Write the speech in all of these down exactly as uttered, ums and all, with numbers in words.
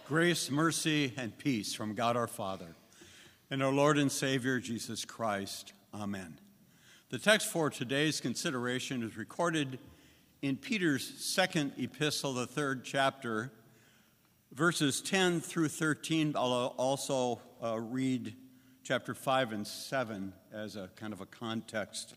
Grace, mercy, and peace from God our Father and our Lord and Savior Jesus Christ. Amen. The text for today's consideration is recorded in Peter's second epistle, the third chapter, verses ten through thirteen. I'll also uh, read chapter five and seven as a kind of a context.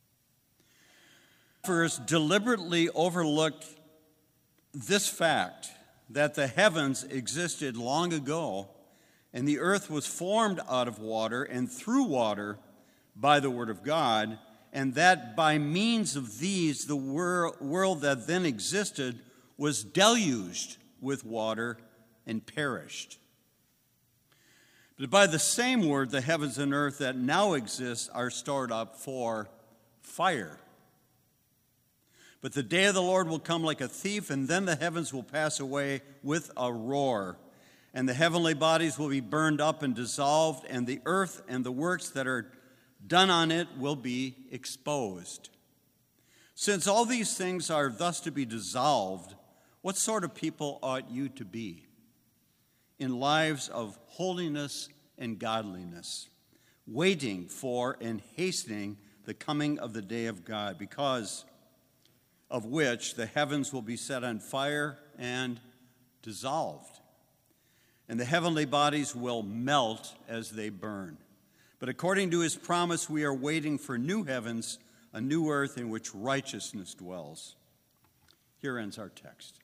First, deliberately overlooked this fact that the heavens existed long ago, and the earth was formed out of water and through water by the word of God, and that by means of these the wor- world that then existed was deluged with water and perished. But by the same word, the heavens and earth that now exist are stored up for fire. But the day of the Lord will come like a thief, and then the heavens will pass away with a roar, and the heavenly bodies will be burned up and dissolved, and the earth and the works that are done on it will be exposed. Since all these things are thus to be dissolved, what sort of people ought you to be? In lives of holiness and godliness, waiting for and hastening the coming of the day of God, because of which the heavens will be set on fire and dissolved, and the heavenly bodies will melt as they burn. But according to his promise, we are waiting for new heavens, a new earth in which righteousness dwells. Here ends our text.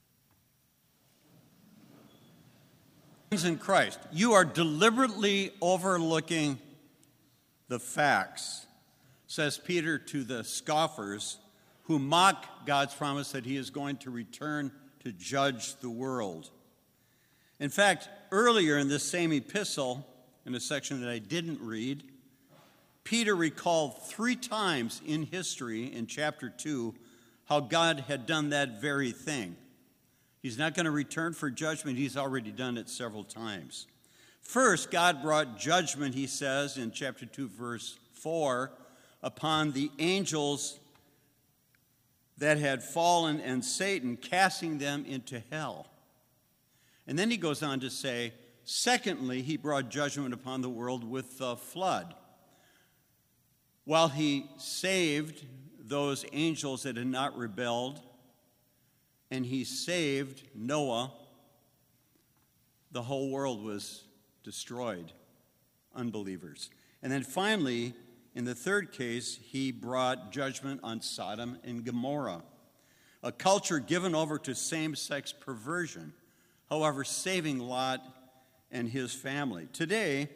In Christ, you are deliberately overlooking the facts, says Peter to the scoffers who mock God's promise that he is going to return to judge the world. In fact, earlier in this same epistle, in a section that I didn't read, Peter recalled three times in history, in chapter two, how God had done that very thing. He's not going to return for judgment. He's already done it several times. First, God brought judgment, he says in chapter two, verse four, upon the angels that had fallen and Satan, casting them into hell. And then he goes on to say, secondly, he brought judgment upon the world with the flood. While he saved those angels that had not rebelled, and he saved Noah, the whole world was destroyed, unbelievers. And then finally, in the third case, he brought judgment on Sodom and Gomorrah, a culture given over to same-sex perversion, however, saving Lot and his family. Today,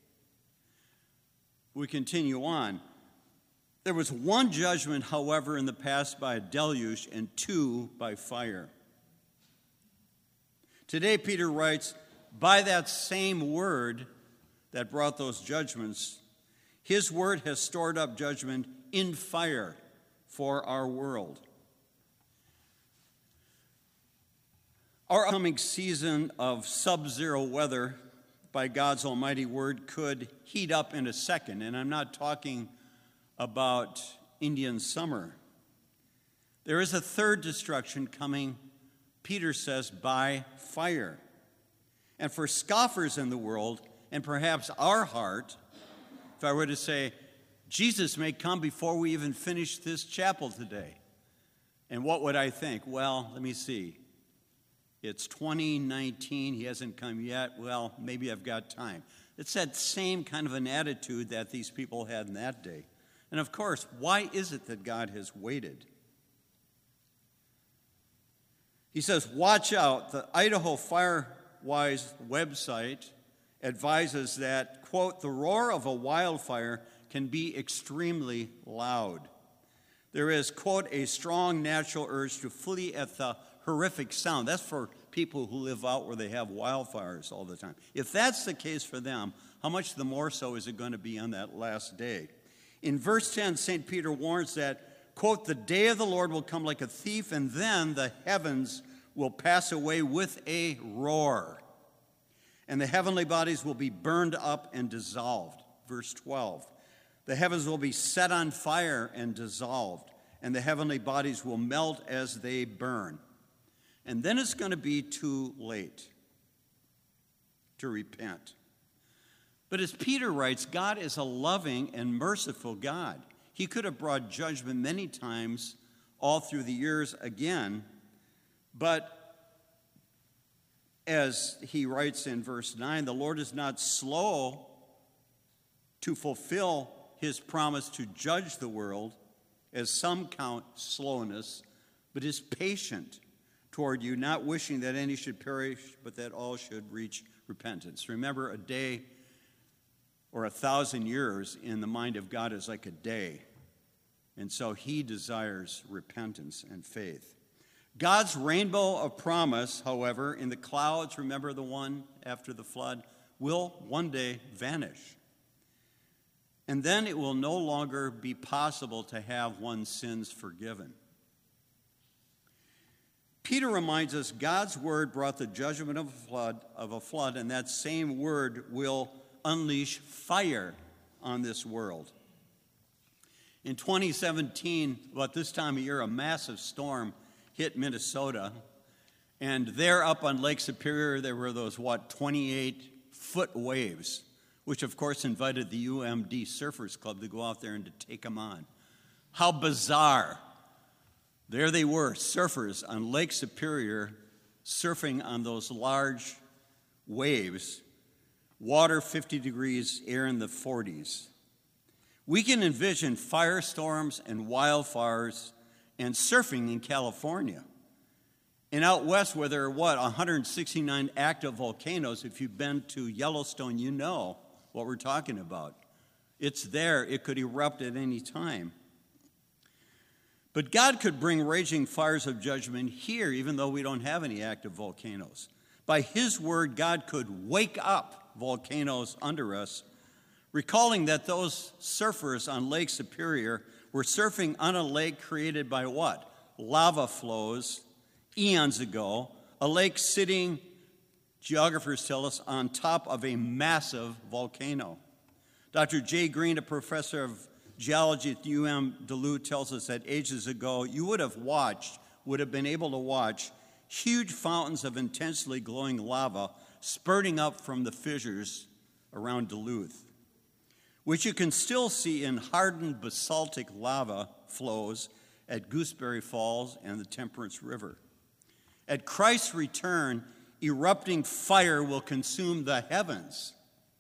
we continue on. There was one judgment, however, in the past by a deluge and two by fire. Today, Peter writes, by that same word that brought those judgments, his word has stored up judgment in fire for our world. Our upcoming season of sub-zero weather, by God's almighty word, could heat up in a second. And I'm not talking about Indian summer. There is a third destruction coming, Peter says, by fire. And for scoffers in the world, and perhaps our heart, if I were to say, Jesus may come before we even finish this chapel today. And what would I think? Well, let me see. It's twenty nineteen. He hasn't come yet. Well, maybe I've got time. It's that same kind of an attitude that these people had in that day. And of course, why is it that God has waited? He says, watch out. The Idaho Firewise website advises that, quote, the roar of a wildfire can be extremely loud. There is, quote, a strong natural urge to flee at the horrific sound. That's for people who live out where they have wildfires all the time. If that's the case for them, how much the more so is it going to be on that last day? In verse ten, Saint Peter warns that, quote, the day of the Lord will come like a thief, and then the heavens will pass away with a roar, and the heavenly bodies will be burned up and dissolved. Verse twelve, the heavens will be set on fire and dissolved, and the heavenly bodies will melt as they burn. And then it's going to be too late. to repent. But as Peter writes, God is a loving and merciful God. He could have brought judgment many times all through the years again, but as he writes in verse nine, the Lord is not slow to fulfill his promise to judge the world, as some count slowness, but is patient toward you, not wishing that any should perish, but that all should reach repentance. Remember, a day or a thousand years in the mind of God is like a day. And so he desires repentance and faith. God's rainbow of promise, however, in the clouds, remember the one after the flood, will one day vanish. And then it will no longer be possible to have one's sins forgiven. Peter reminds us God's word brought the judgment of a flood, of a flood, and that same word will unleash fire on this world. In twenty seventeen, about this time of year, a massive storm hit Minnesota, and there up on Lake Superior, there were those, what, twenty-eight foot waves, which of course invited the U M D Surfers Club to go out there and to take them on. How bizarre. There they were, surfers on Lake Superior, surfing on those large waves, water fifty degrees, air in the forties. We can envision firestorms and wildfires and surfing in California. And out west, where there are, what, one hundred sixty-nine active volcanoes, if you've been to Yellowstone, you know what we're talking about. It's there. It could erupt at any time. But God could bring raging fires of judgment here, even though we don't have any active volcanoes. By his word, God could wake up volcanoes under us, recalling that those surfers on Lake Superior were surfing on a lake created by what? Lava flows eons ago, a lake sitting, geographers tell us, on top of a massive volcano. Doctor Jay Green, a professor of geology at U M Duluth, tells us that ages ago, you would have watched, would have been able to watch huge fountains of intensely glowing lava spurting up from the fissures around Duluth, which you can still see in hardened basaltic lava flows at Gooseberry Falls and the Temperance River. At Christ's return, erupting fire will consume the heavens.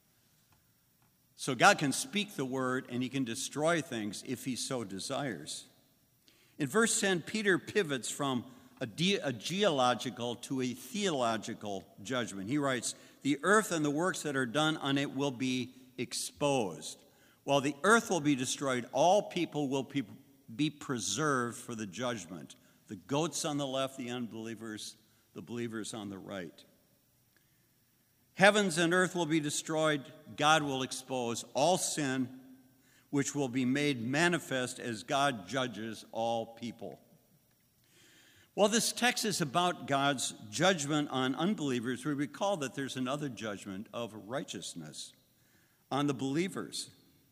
So God can speak the word and he can destroy things if he so desires. In verse ten, Peter pivots from a, de- a geological to a theological judgment. He writes, the earth and the works that are done on it will be exposed. While the earth will be destroyed, all people will be, be preserved for the judgment. The goats on the left, the unbelievers, the believers on the right. Heavens and earth will be destroyed. God will expose all sin, which will be made manifest as God judges all people. While this text is about God's judgment on unbelievers, we recall that there's another judgment of righteousness on the believers.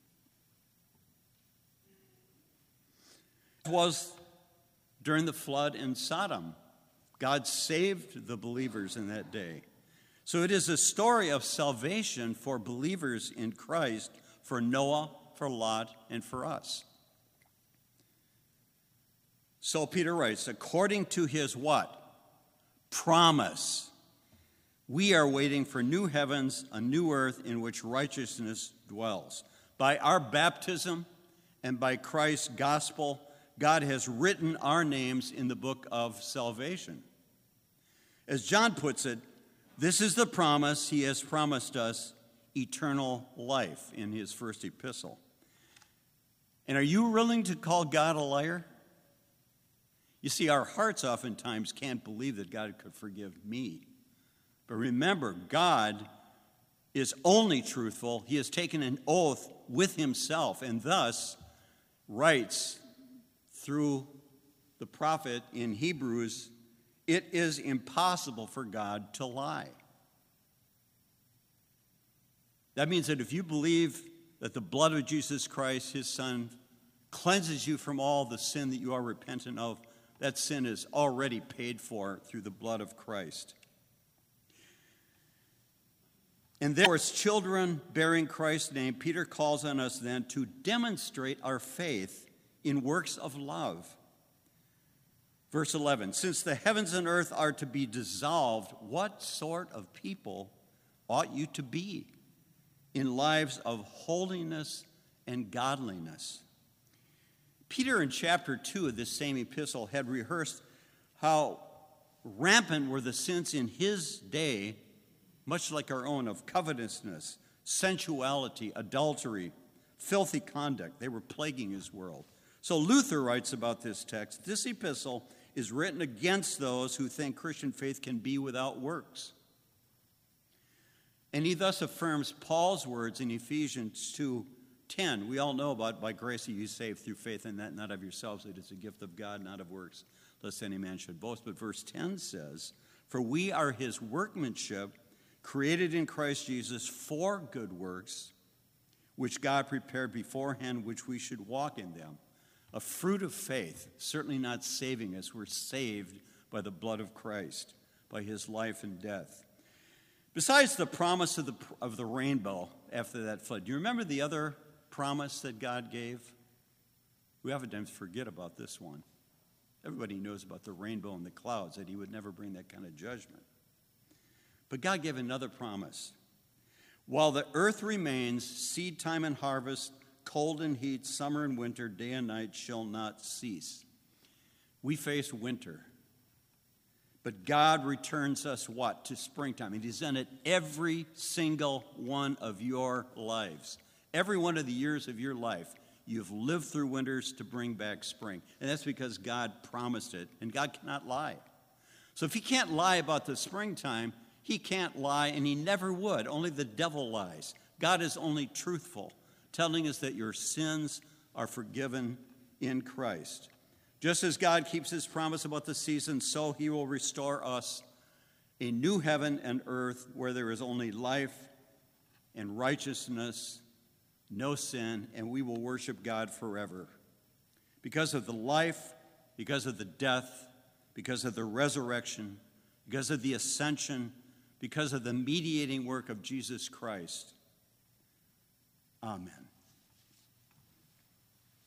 It was during the flood in Sodom. God saved the believers in that day. So it is a story of salvation for believers in Christ, for Noah, for Lot, and for us. So Peter writes, according to his what? Promise. We are waiting for new heavens, a new earth in which righteousness dwells. By our baptism and by Christ's gospel, God has written our names in the book of salvation. As John puts it, this is the promise he has promised us, eternal life, in his first epistle. And are you willing to call God a liar? You see, our hearts oftentimes can't believe that God could forgive me. But remember, God is only truthful. He has taken an oath with himself and thus writes through the prophet in Hebrews, it is impossible for God to lie. That means that if you believe that the blood of Jesus Christ, his son, cleanses you from all the sin that you are repentant of, that sin is already paid for through the blood of Christ. And therefore, as children bearing Christ's name, Peter calls on us then to demonstrate our faith in works of love. Verse eleven, since the heavens and earth are to be dissolved, what sort of people ought you to be in lives of holiness and godliness? Peter, in chapter two of this same epistle, had rehearsed how rampant were the sins in his day, much like our own, of covetousness, sensuality, adultery, filthy conduct. They were plaguing his world. So Luther writes about this text, this epistle is written against those who think Christian faith can be without works. And he thus affirms Paul's words in Ephesians two ten. We all know about, by grace are you saved through faith, and that not of yourselves, it is a gift of God, not of works, lest any man should boast. But verse ten says, for we are his workmanship, created in Christ Jesus for good works, which God prepared beforehand, which we should walk in them. A fruit of faith, certainly not saving us. We're saved by the blood of Christ, by his life and death. Besides the promise of the, of the rainbow after that flood, do you remember the other promise that God gave? We oftentimes forget about this one. Everybody knows about the rainbow and the clouds, that he would never bring that kind of judgment. But God gave another promise. While the earth remains, seed time and harvest, cold and heat, summer and winter, day and night shall not cease. We face winter. But God returns us what? To springtime. And he's done it every single one of your lives. Every one of the years of your life, you've lived through winters to bring back spring. And that's because God promised it. And God cannot lie. So if he can't lie about the springtime, he can't lie, and he never would. Only the devil lies. God is only truthful, telling us that your sins are forgiven in Christ. Just as God keeps his promise about the season, so he will restore us a new heaven and earth where there is only life and righteousness, no sin, and we will worship God forever. Because of the life, because of the death, because of the resurrection, because of the ascension, because of the mediating work of Jesus Christ. Amen.